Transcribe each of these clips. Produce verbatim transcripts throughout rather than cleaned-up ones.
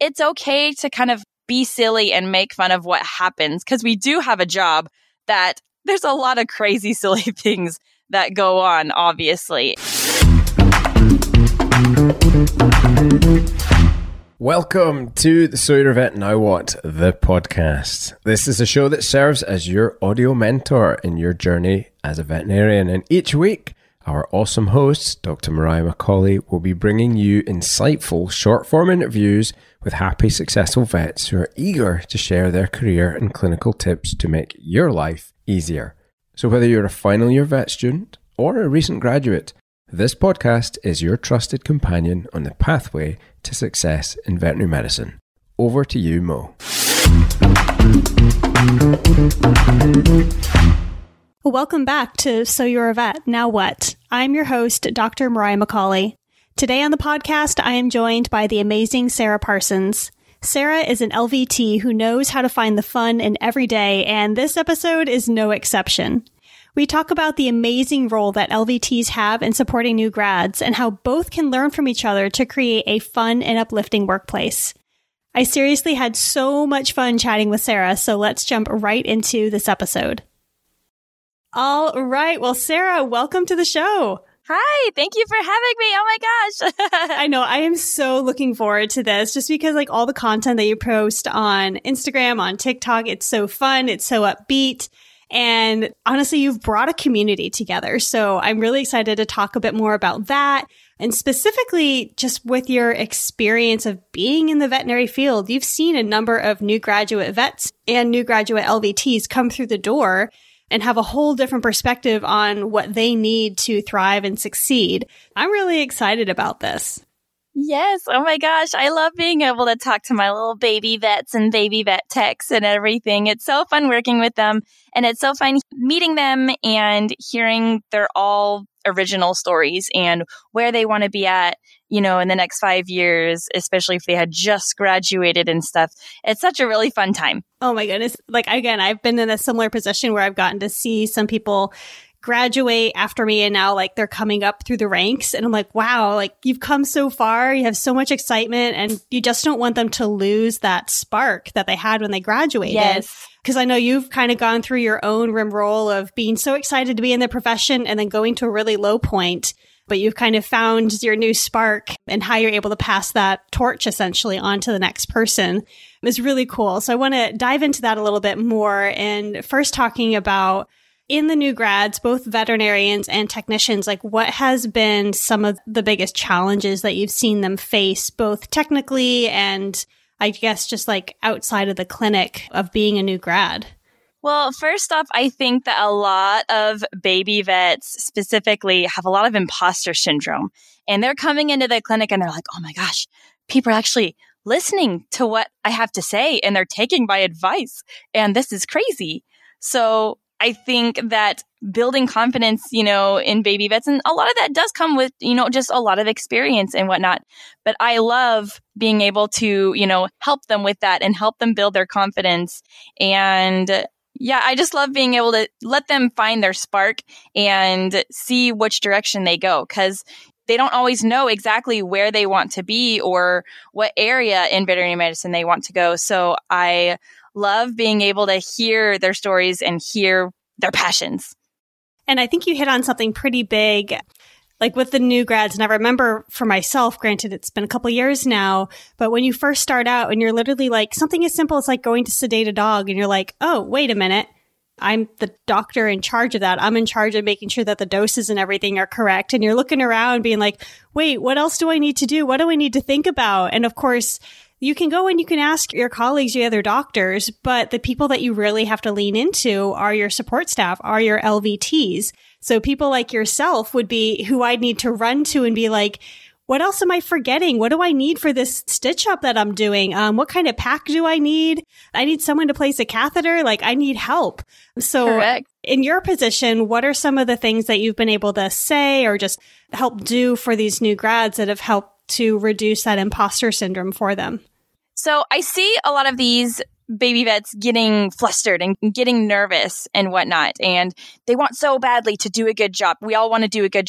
it's okay to kind of be silly and make fun of what happens, because we do have a job that there's a lot of crazy, silly things that go on, obviously. Welcome to the So You're a Vet Now What, the podcast. This is a show that serves as your audio mentor in your journey as a veterinarian. And each week, our awesome host, Doctor Mariah McCauley, will be bringing you insightful short-form interviews with happy, successful vets who are eager to share their career and clinical tips to make your life easier. So whether you're a final year vet student or a recent graduate, this podcast is your trusted companion on the pathway to success in veterinary medicine. Over to you, Mo. Welcome back to So You're a Vet, Now What? I'm your host, Doctor Mariah McCauley. Today on the podcast, I am joined by the amazing Sarah Parsons. Sarah is an L V T who knows how to find the fun in every day, and this episode is no exception. We talk about the amazing role that L V Ts have in supporting new grads and how both can learn from each other to create a fun and uplifting workplace. I seriously had so much fun chatting with Sarah, so let's jump right into this episode. All right. Well, Sarah, welcome to the show. Hi, thank you for having me. Oh my gosh. I know. I am so looking forward to this just because like all the content that you post on Instagram, on TikTok, it's so fun. It's so upbeat. And honestly, you've brought a community together. So I'm really excited to talk a bit more about that. And specifically, just with your experience of being in the veterinary field, you've seen a number of new graduate vets and new graduate L V Ts come through the door and have a whole different perspective on what they need to thrive and succeed. I'm really excited about this. Yes. Oh my gosh. I love being able to talk to my little baby vets and baby vet techs and everything. It's so fun working with them. And it's so fun meeting them and hearing their all original stories and where they want to be at, you know, in the next five years, especially if they had just graduated and stuff. It's such a really fun time. Oh my goodness. Like, again, I've been in a similar position where I've gotten to see some people graduate after me and now like they're coming up through the ranks. And I'm like, wow, like you've come so far. You have so much excitement and you just don't want them to lose that spark that they had when they graduated. Yes. Because I know you've kind of gone through your own rim roll of being so excited to be in the profession and then going to a really low point. But you've kind of found your new spark and how you're able to pass that torch essentially on to the next person is really cool. So I want to dive into that a little bit more and first talking about in the new grads, both veterinarians and technicians, like what has been some of the biggest challenges that you've seen them face, both technically and I guess just like outside of the clinic of being a new grad? Well, first off, I think that a lot of baby vets specifically have a lot of imposter syndrome. And they're coming into the clinic and they're like, oh my gosh, people are actually listening to what I have to say and they're taking my advice. And this is crazy. So I think that building confidence, you know, in baby vets, and a lot of that does come with, you know, just a lot of experience and whatnot. But I love being able to, you know, help them with that and help them build their confidence. And yeah, I just love being able to let them find their spark and see which direction they go, because they don't always know exactly where they want to be or what area in veterinary medicine they want to go. So I love being able to hear their stories and hear their passions. And I think you hit on something pretty big, like with the new grads. And I remember for myself, granted, it's been a couple of years now, but when you first start out and you're literally like something as simple as like going to sedate a dog and you're like, oh, wait a minute. I'm the doctor in charge of that. I'm in charge of making sure that the doses and everything are correct. And you're looking around being like, wait, what else do I need to do? What do I need to think about? And of course, you can go and you can ask your colleagues, your other doctors, but the people that you really have to lean into are your support staff, are your L V Ts. So people like yourself would be who I'd need to run to and be like, what else am I forgetting? What do I need for this stitch up that I'm doing? Um, what kind of pack do I need? I need someone to place a catheter. Like I need help. So Correct. In your position, what are some of the things that you've been able to say or just help do for these new grads that have helped to reduce that imposter syndrome for them? So I see a lot of these baby vets getting flustered and getting nervous and whatnot. And they want so badly to do a good job. We all want to do a good job. We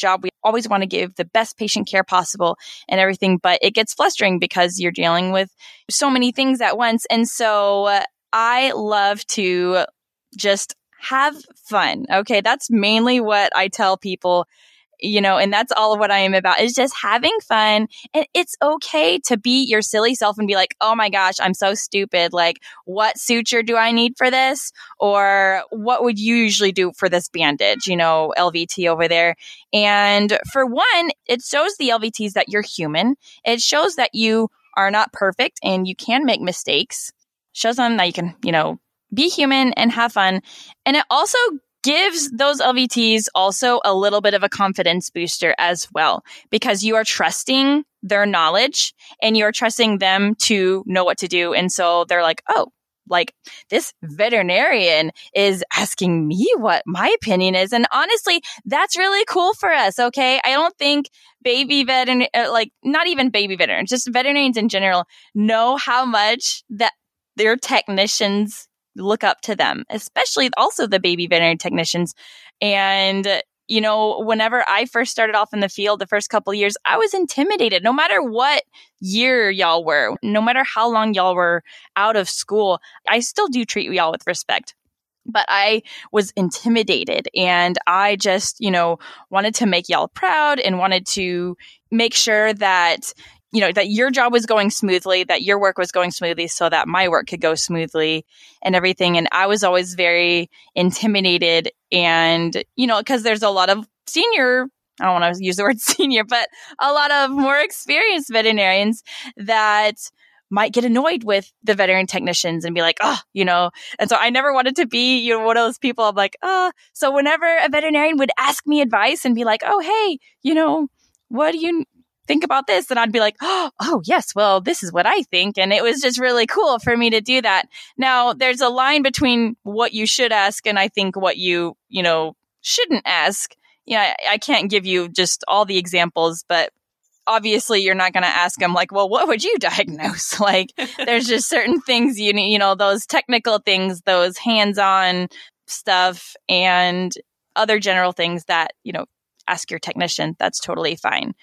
always want to give the best patient care possible and everything, but it gets frustrating because you're dealing with so many things at once. And so uh, I love to just have fun. Okay. That's mainly what I tell people, you know, and that's all of what I am about is just having fun. And it's okay to be your silly self and be like, oh my gosh, I'm so stupid. Like, what suture do I need for this? Or what would you usually do for this bandage? You know, L V T over there. And for one, it shows the L V Ts that you're human. It shows that you are not perfect and you can make mistakes. Shows them that you can, you know, be human and have fun. And it also gives those L V Ts also a little bit of a confidence booster as well, because you are trusting their knowledge and you're trusting them to know what to do. And so they're like, oh, like this veterinarian is asking me what my opinion is. And honestly, that's really cool for us. Okay. I don't think baby veterinarians, like not even baby veterinarians, just veterinarians in general know how much that their technicians look up to them, especially also the baby veterinary technicians. And, you know, whenever I first started off in the field, the first couple of years, I was intimidated no matter what year y'all were, no matter how long y'all were out of school. I still do treat y'all with respect. But I was intimidated and I just, you know, wanted to make y'all proud and wanted to make sure that you know, that your job was going smoothly, that your work was going smoothly so that my work could go smoothly and everything. And I was always very intimidated and, you know, because there's a lot of senior, I don't want to use the word senior, but a lot of more experienced veterinarians that might get annoyed with the veterinary technicians and be like, oh, you know, and so I never wanted to be, you know, one of those people. I'm like, oh, so whenever a veterinarian would ask me advice and be like, oh, hey, you know, what do you think about this? And I'd be like, oh, oh, yes, well, this is what I think. And it was just really cool for me to do that. Now, there's a line between what you should ask and I think what you, you know, shouldn't ask. Yeah, I, I can't give you just all the examples, but obviously you're not going to ask them like, well, what would you diagnose? Like, there's just certain things, you you know, those technical things, those hands-on stuff and other general things that, you know, ask your technician. That's totally fine.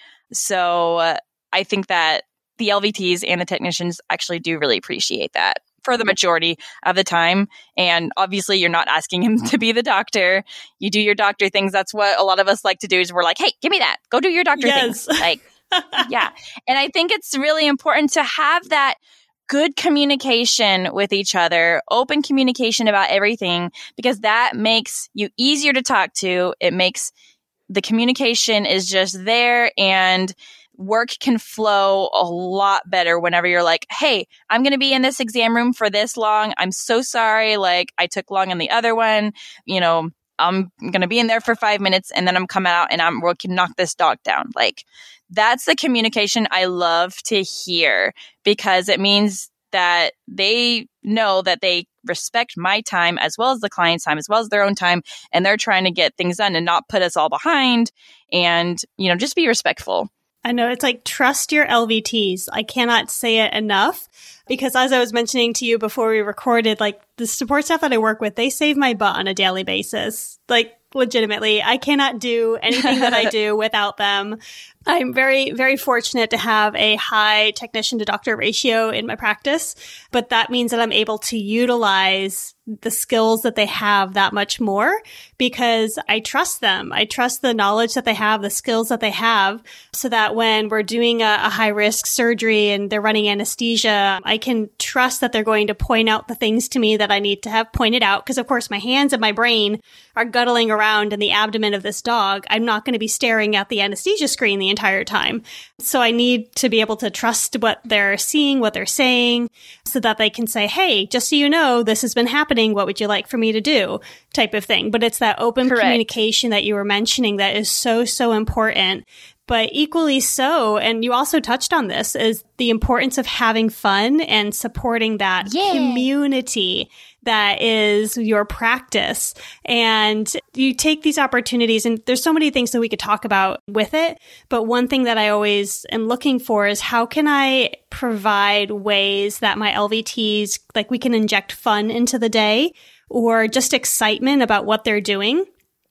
So uh, I think that the L V Ts and the technicians actually do really appreciate that for the majority of the time. And obviously you're not asking him to be the doctor. You do your doctor things. That's what a lot of us like to do is we're like, hey, give me that. Go do your doctor yes. things. Like, yeah. And I think it's really important to have that good communication with each other, open communication about everything, because that makes you easier to talk to. It makes the communication is just there and work can flow a lot better whenever you're like, hey, I'm going to be in this exam room for this long. I'm so sorry. Like I took long on the other one. You know, I'm going to be in there for five minutes and then I'm coming out and I'm we can knock this dog down. Like that's the communication I love to hear because it means that they know that they respect my time as well as the client's time, as well as their own time. And they're trying to get things done and not put us all behind and, you know, just be respectful. I know it's like trust your L V Ts. I cannot say it enough because as I was mentioning to you before we recorded, like the support staff that I work with, they save my butt on a daily basis. Like legitimately, I cannot do anything that I do without them. I'm very, very fortunate to have a high technician to doctor ratio in my practice, but that means that I'm able to utilize the skills that they have that much more because I trust them. I trust the knowledge that they have, the skills that they have, so that when we're doing a, a high risk surgery and they're running anesthesia, I can trust that they're going to point out the things to me that I need to have pointed out. Because of course my hands and my brain are guttling around in the abdomen of this dog. I'm not going to be staring at the anesthesia screen the entire time. So I need to be able to trust what they're seeing, what they're saying, so that they can say, hey, just so you know, this has been happening. What would you like for me to do? Type of thing. But it's that open Correct. Communication that you were mentioning that is so, so important. But equally so, and you also touched on this, is the importance of having fun and supporting that yeah. community that is your practice. And you take these opportunities, and there's so many things that we could talk about with it. But one thing that I always am looking for is how can I provide ways that my L V Ts, like we can inject fun into the day or just excitement about what they're doing.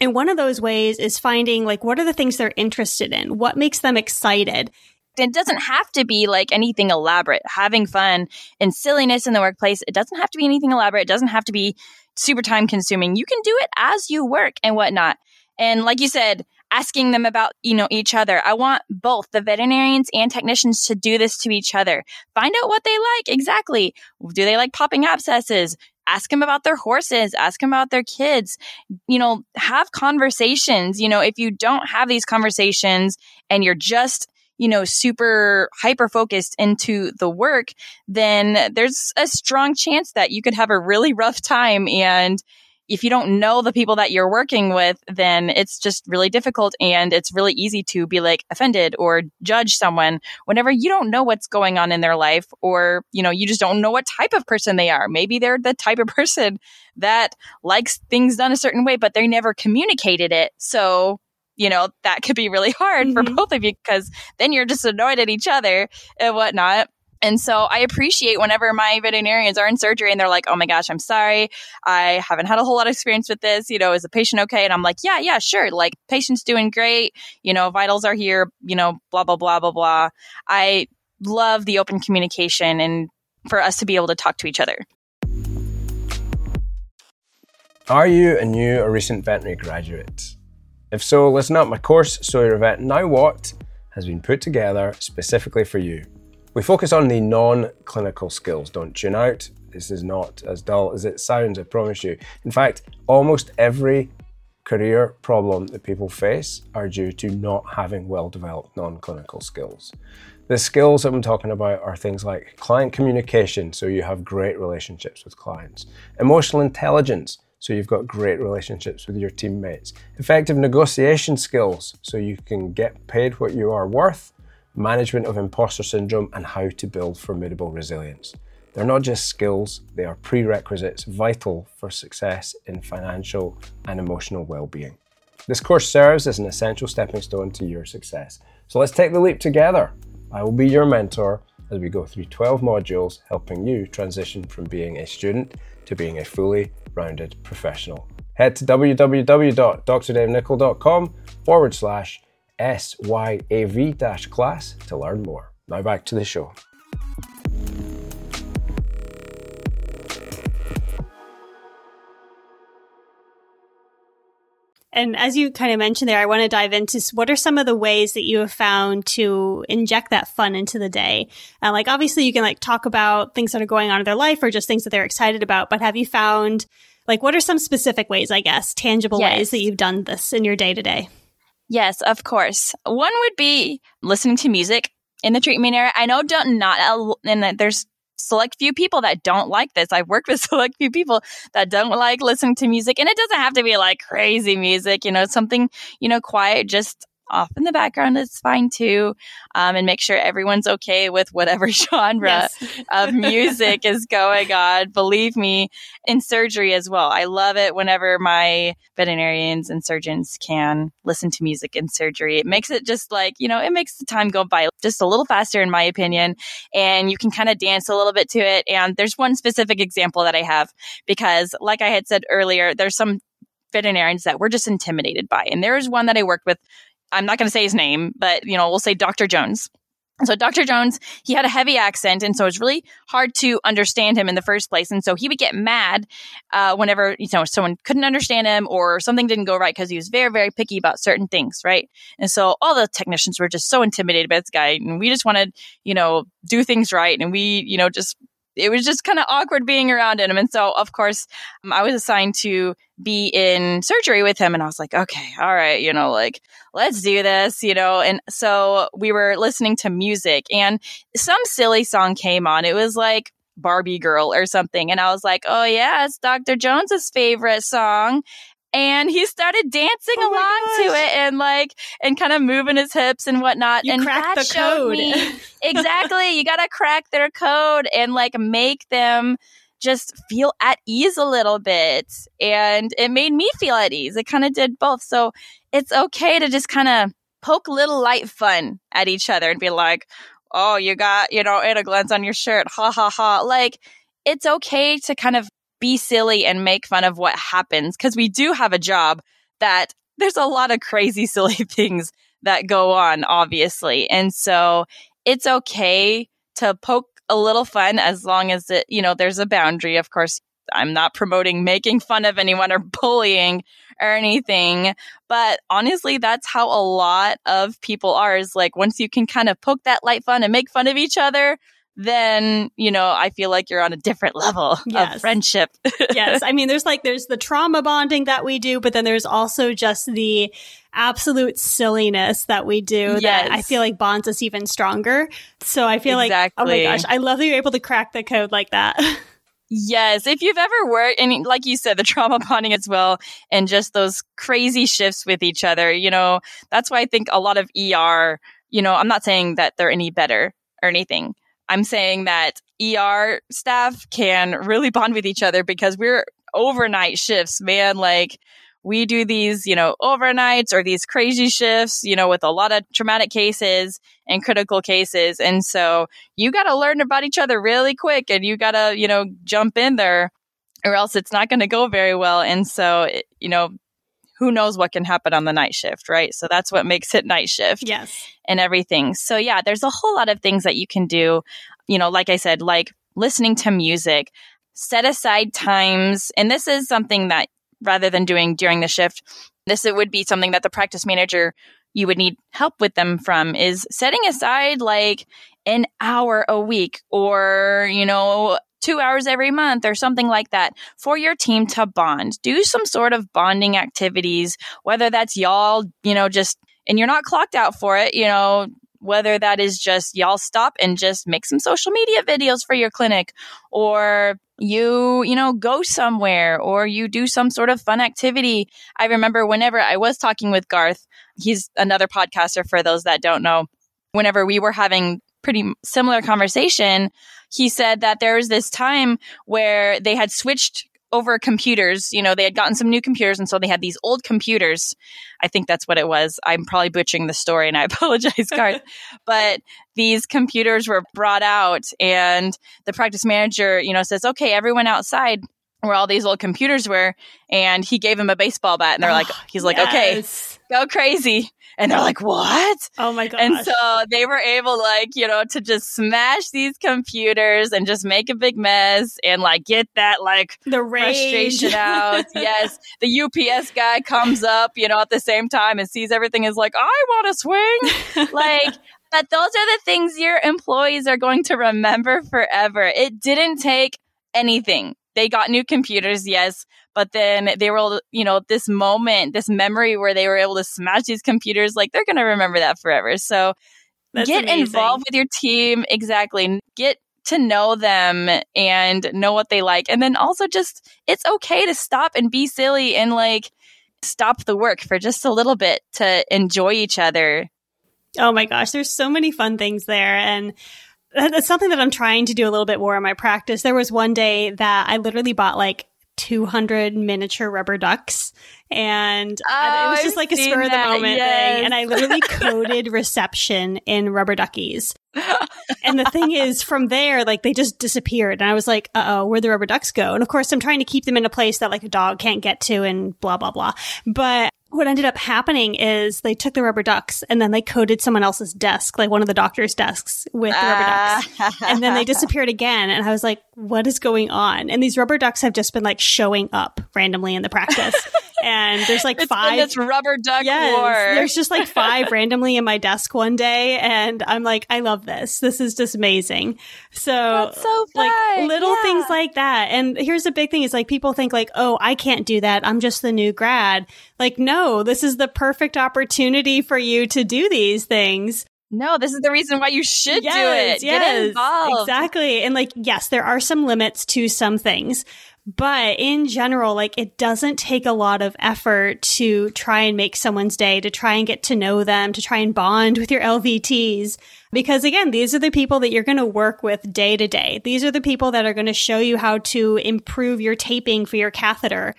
And one of those ways is finding like, what are the things they're interested in? What makes them excited? It doesn't have to be like anything elaborate. Having fun and silliness in the workplace, it doesn't have to be anything elaborate. It doesn't have to be super time consuming. You can do it as you work and whatnot. And like you said, asking them about, you know, each other. I want both the veterinarians and technicians to do this to each other. Find out what they like. Exactly. Do they like popping abscesses? Ask them about their horses. Ask them about their kids. You know, have conversations. You know, if you don't have these conversations and you're just, you know, super hyper focused into the work, then there's a strong chance that you could have a really rough time. And if you don't know the people that you're working with, then it's just really difficult. And it's really easy to be like offended or judge someone whenever you don't know what's going on in their life, or, you know, you just don't know what type of person they are. Maybe they're the type of person that likes things done a certain way, but they never communicated it. So, you know, that could be really hard mm-hmm. for both of you, because then you're just annoyed at each other and whatnot. And so I appreciate whenever my veterinarians are in surgery and they're like, oh my gosh, I'm sorry. I haven't had a whole lot of experience with this. You know, is the patient okay? And I'm like, yeah, yeah, sure. Like, patient's doing great. You know, vitals are here, you know, blah, blah, blah, blah, blah. I love the open communication and for us to be able to talk to each other. Are you a new or recent veterinary graduate? If so, listen up. My course, So You're a Vet, Now What, has been put together specifically for you. We focus on the non-clinical skills. Don't tune out. This is not as dull as it sounds, I promise you. In fact, almost every career problem that people face are due to not having well-developed non-clinical skills. The skills that I'm talking about are things like client communication, so you have great relationships with clients. Emotional intelligence, so you've got great relationships with your teammates. Effective negotiation skills, so you can get paid what you are worth. Management of imposter syndrome, and how to build formidable resilience. They're not just skills, they are prerequisites vital for success in financial and emotional well-being. This course serves as an essential stepping stone to your success. So let's take the leap together. I will be your mentor as we go through twelve modules, helping you transition from being a student to being a fully rounded professional. Head to www.drdavenicol.com forward slash S Y A V dash class to learn more. Now back to the show. And as you kind of mentioned there, I want to dive into what are some of the ways that you have found to inject that fun into the day? Uh, like, obviously you can like talk about things that are going on in their life or just things that they're excited about, but have you found, like, what are some specific ways, I guess, tangible yes. ways that you've done this in your day to day? Yes, of course. One would be listening to music in the treatment area. I know don't not, and there's select few people that don't like this. I've worked with select few people that don't like listening to music, and it doesn't have to be like crazy music, you know, something, you know, quiet, just off in the background is fine too. Um, and make sure everyone's okay with whatever genre yes. of music is going on. Believe me, in surgery as well. I love it whenever my veterinarians and surgeons can listen to music in surgery. It makes it just like, you know, it makes the time go by just a little faster, in my opinion. And you can kind of dance a little bit to it. And there's one specific example that I have, because like I had said earlier, there's some veterinarians that we're just intimidated by. And there's one that I worked with. I'm not going to say his name, but, you know, we'll say Doctor Jones. So Doctor Jones, he had a heavy accent, and so it's really hard to understand him in the first place. And so he would get mad uh, whenever, you know, someone couldn't understand him or something didn't go right, because he was very, very picky about certain things, right? And so all the technicians were just so intimidated by this guy, and we just wanted, you know, do things right. And we, you know, just, it was just kind of awkward being around him. And so, of course, um, I was assigned to be in surgery with him. And I was like, okay, all right, you know, like, let's do this, you know. And so we were listening to music, and some silly song came on. It was like Barbie Girl or something. And I was like, oh, yeah, it's Doctor Jones's favorite song. And he started dancing oh along to it and like, and kind of moving his hips and whatnot. You and cracked that the showed code. me exactly. You got to crack their code and like make them just feel at ease a little bit. And it made me feel at ease. It kind of did both. So it's okay to just kind of poke little light fun at each other and be like, oh, you got, you know, anal glands on your shirt. Ha ha ha. Like, it's okay to kind of be silly and make fun of what happens, because we do have a job that there's a lot of crazy, silly things that go on, obviously. And so it's okay to poke a little fun as long as it, you know, there's a boundary. Of course, I'm not promoting making fun of anyone or bullying or anything. But honestly, that's how a lot of people are, is like, once you can kind of poke that light fun and make fun of each other, then, you know, I feel like you're on a different level yes. of friendship. Yes. I mean, there's like, there's the trauma bonding that we do, but then there's also just the absolute silliness that we do yes. that I feel like bonds us even stronger. So I feel exactly. like, oh my gosh, I love that you're able to crack the code like that. Yes. If you've ever worked, and like you said, the trauma bonding as well, and just those crazy shifts with each other, you know, that's why I think a lot of E R, you know, I'm not saying that they're any better or anything. I'm saying that E R staff can really bond with each other because we're overnight shifts, man. Like, we do these, you know, overnights or these crazy shifts, you know, with a lot of traumatic cases and critical cases. And so you got to learn about each other really quick, and you got to, you know, jump in there, or else it's not going to go very well. And so, it, you know, who knows what can happen on the night shift, right? So that's what makes it night shift. Yes. And everything. So yeah, there's a whole lot of things that you can do, you know, like I said, like listening to music, set aside times. And this is something that, rather than doing during the shift, this it would be something that the practice manager, you would need help with them from, is setting aside like an hour a week, or, you know, two hours every month or something like that for your team to bond. Do some sort of bonding activities, whether that's y'all, you know, just, and you're not clocked out for it, you know, whether that is just y'all stop and just make some social media videos for your clinic, or you, you know, go somewhere, or you do some sort of fun activity. I remember whenever I was talking with Garth, he's another podcaster for those that don't know, whenever we were having pretty similar conversation, he said that there was this time where they had switched over computers. You know, they had gotten some new computers, and so they had these old computers. I think that's what it was. I'm probably butchering the story, and I apologize, Garth. But these computers were brought out, and the practice manager, you know, says, okay, everyone outside where all these old computers were. And he gave him a baseball bat, and they're oh, like, he's like, yes. okay, go crazy. And they're like, what? Oh my gosh. And so they were able, like, you know, to just smash these computers and just make a big mess and like get that like the rage. frustration out. Yes. The U P S guy comes up, you know, at the same time and sees everything, is like, I want to swing. Like, but those are the things your employees are going to remember forever. It didn't take anything. They got new computers, yes, but then they were able to, you know, this moment, this memory where they were able to smash these computers, like, they're going to remember that forever. So That's get amazing. involved with your team. Exactly. Get to know them and know what they like. And then also just, it's okay to stop and be silly and like stop the work for just a little bit to enjoy each other. Oh my gosh, there's so many fun things there. And that's something that I'm trying to do a little bit more in my practice. There was one day that I literally bought like two hundred miniature rubber ducks, and oh, it was I've just like a spur of the moment yes. thing. And I literally coded reception in rubber duckies. And the thing is, from there, like, they just disappeared. And I was like, uh-oh, where'd the rubber ducks go? And of course, I'm trying to keep them in a place that like a dog can't get to and blah, blah, blah. But what ended up happening is they took the rubber ducks and then they coded someone else's desk, like one of the doctor's desks, with the rubber ducks. And then they disappeared again. And I was like, what is going on? And these rubber ducks have just been like showing up randomly in the practice. And there's like it's five. It's rubber duck yes, war. There's just like five randomly in my desk one day. And I'm like, I love this. This is just amazing. So, That's so fun. like little yeah. things like that. And here's the big thing is like people think like, oh, I can't do that. I'm just the new grad. Like, no, this is the perfect opportunity for you to do these things. No, this is the reason why you should yes, do it. Yes, Get involved. Exactly. And like, yes, there are some limits to some things. But in general, like, it doesn't take a lot of effort to try and make someone's day, to try and get to know them, to try and bond with your L V Ts. Because again, these are the people that you're going to work with day to day. These are the people that are going to show you how to improve your taping for your catheter. They're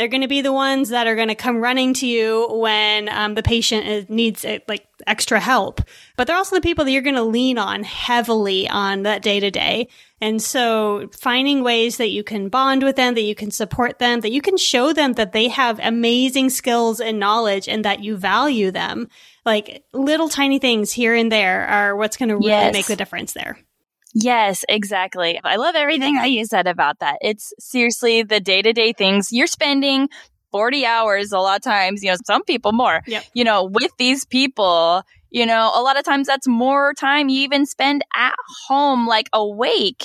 They're going to be the ones that are going to come running to you when um, the patient is, needs uh, like extra help. But they're also the people that you're going to lean on heavily on that day to day. And so finding ways that you can bond with them, that you can support them, that you can show them that they have amazing skills and knowledge and that you value them. Like little tiny things here and there are what's going to really Yes. make the difference there. Yes, exactly. I love everything that you said about that. It's seriously the day-to-day things. You're spending forty hours a lot of times, you know, some people more, Yep. you know, with these people. You know, a lot of times that's more time you even spend at home, like awake.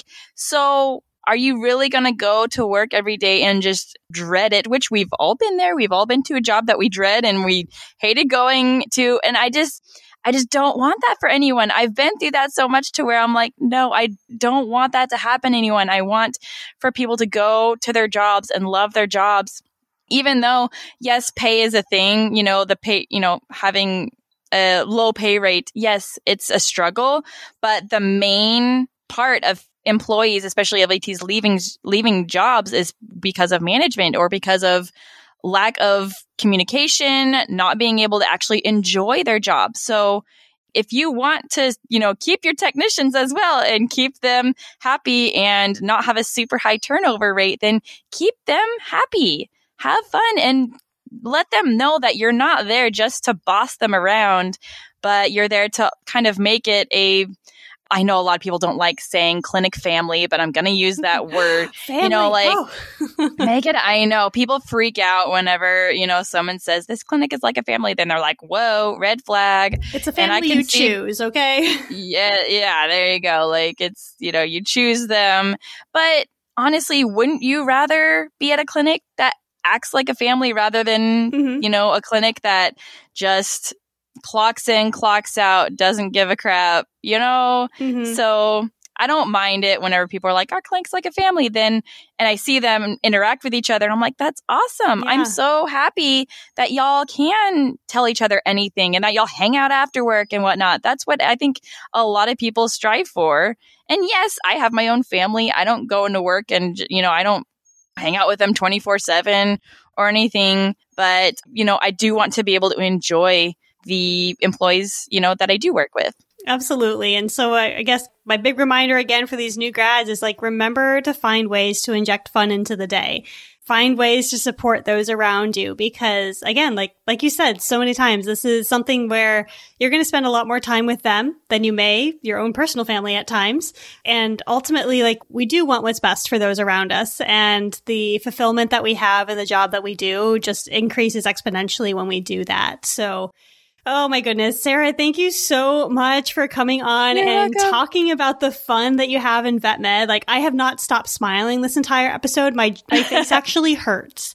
So are you really going to go to work every day and just dread it? Which we've all been there. We've all been to a job that we dread and we hated going to. And I just, I just don't want that for anyone. I've been through that so much to where I'm like, no, I don't want that to happen to anyone. I want for people to go to their jobs and love their jobs. Even though, yes, pay is a thing, you know, the pay, you know, having a low pay rate, yes, it's a struggle, but the main part of employees, especially L V Ts leaving leaving jobs, is because of management or because of lack of communication, not being able to actually enjoy their job. So if you want to, you know, keep your technicians as well and keep them happy and not have a super high turnover rate, then keep them happy, have fun, and let them know that you're not there just to boss them around, but you're there to kind of make it a, I know a lot of people don't like saying clinic family, but I'm going to use that word, Family. you know, like Oh. make it, I know people freak out whenever, you know, someone says this clinic is like a family. Then they're like, whoa, red flag. It's a And I family can you see- choose, okay? Yeah. Yeah. There you go. Like it's, you know, you choose them, but honestly, wouldn't you rather be at a clinic that acts like a family rather than, Mhm. you know, a clinic that just clocks in, clocks out, doesn't give a crap, you know? Mhm. So I don't mind it whenever people are like, our clinic's like a family, then, and I see them interact with each other and I'm like, that's awesome. Yeah. I'm so happy that y'all can tell each other anything and that y'all hang out after work and whatnot. That's what I think a lot of people strive for. And yes, I have my own family. I don't go into work and, you know, I don't hang out with them twenty-four seven or anything. But, you know, I do want to be able to enjoy the employees, you know, that I do work with. Absolutely. And so I, I guess my big reminder again for these new grads is like, remember to find ways to inject fun into the day. Find ways to support those around you because again, like, like you said so many times, this is something where you're going to spend a lot more time with them than you may your own personal family at times. And ultimately, like we do want what's best for those around us. And the fulfillment that we have in the job that we do just increases exponentially when we do that. So oh my goodness. Sarah, thank you so much for coming on You're and welcome. talking about the fun that you have in vet med. Like I have not stopped smiling this entire episode. My, my face actually hurts.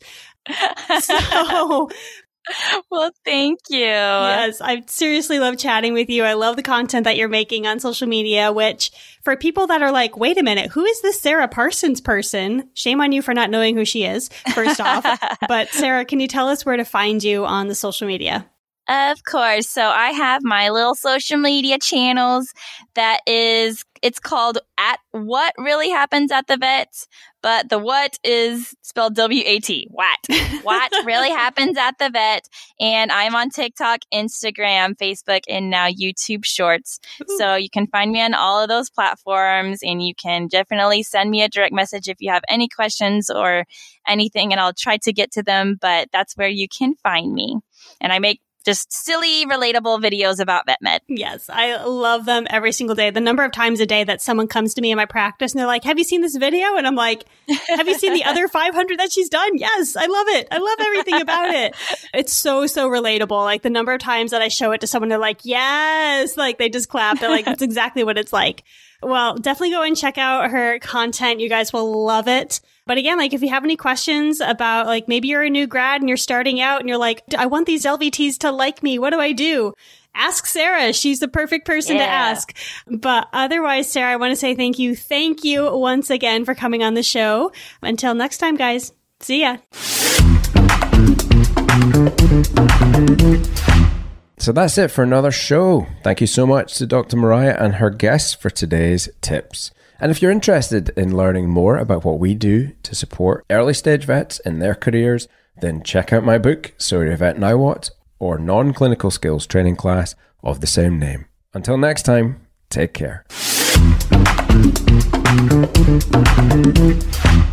So Well, thank you. yes, I seriously love chatting with you. I love the content that you're making on social media, which for people that are like, wait a minute, who is this Sarah Parsons person? Shame on you for not knowing who she is, first off. But Sarah, can you tell us where to find you on the social media? Of course. So I have my little social media channels that is, it's called at What Really Happens at the Vet, but the what is spelled W A T, what, what really happens at the vet. And I'm on TikTok, Instagram, Facebook, and now YouTube Shorts. Ooh. So you can find me on all of those platforms and you can definitely send me a direct message if you have any questions or anything and I'll try to get to them, but that's where you can find me. And I make just silly, relatable videos about vet med. Yes, I love them every single day. The number of times a day that someone comes to me in my practice and they're like, have you seen this video? And I'm like, have you seen the other five hundred that she's done? Yes, I love it. I love everything about it. It's so, so relatable. Like the number of times that I show it to someone, they're like, yes, like they just clap. They're like, that's exactly what it's like. Well, definitely go and check out her content. You guys will love it. But again, like if you have any questions about like maybe you're a new grad and you're starting out and you're like, I want these L V Ts to like me. What do I do? Ask Sarah. She's the perfect person Yeah. to ask. But otherwise, Sarah, I want to say thank you. Thank you once again for coming on the show. Until next time, guys. See ya. So that's it for another show. Thank you so much to Doctor Mariah and her guests for today's tips. And if you're interested in learning more about what we do to support early stage vets in their careers, then check out my book, So You're a Vet Now What, or non-clinical skills training class of the same name. Until next time, take care.